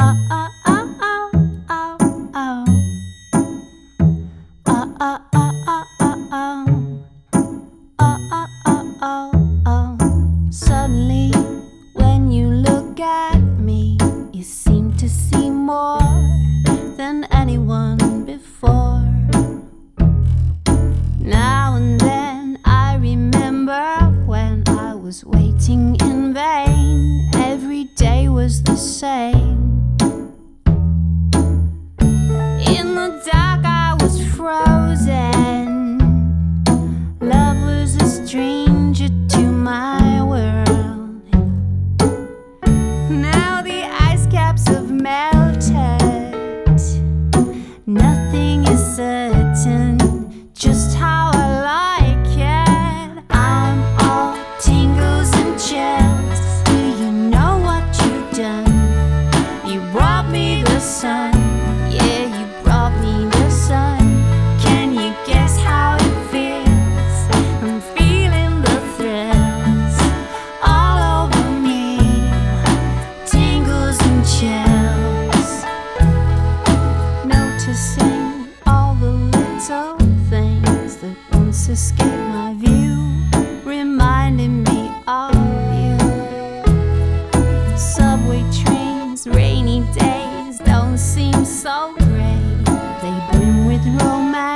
Suddenly, when you look at me, you seem to see more than anyone before. Now and then I remember when I was waiting in vain. Every day was the same. In the dark I was frozen. Love was a stranger to my world. Now the ice caps have melted. Nothing is certain, just how I like it. I'm all tingles and chills. Do you know what you've done? You brought me the sun. Yeah, you brought me the sun. Can you guess how it feels? I'm feeling the thrills all over me. Tingles and chills. Noticing all the little things that once escaped my view, reminding me of you. Subway trains, rainy days don't seem so great. They brim with romance.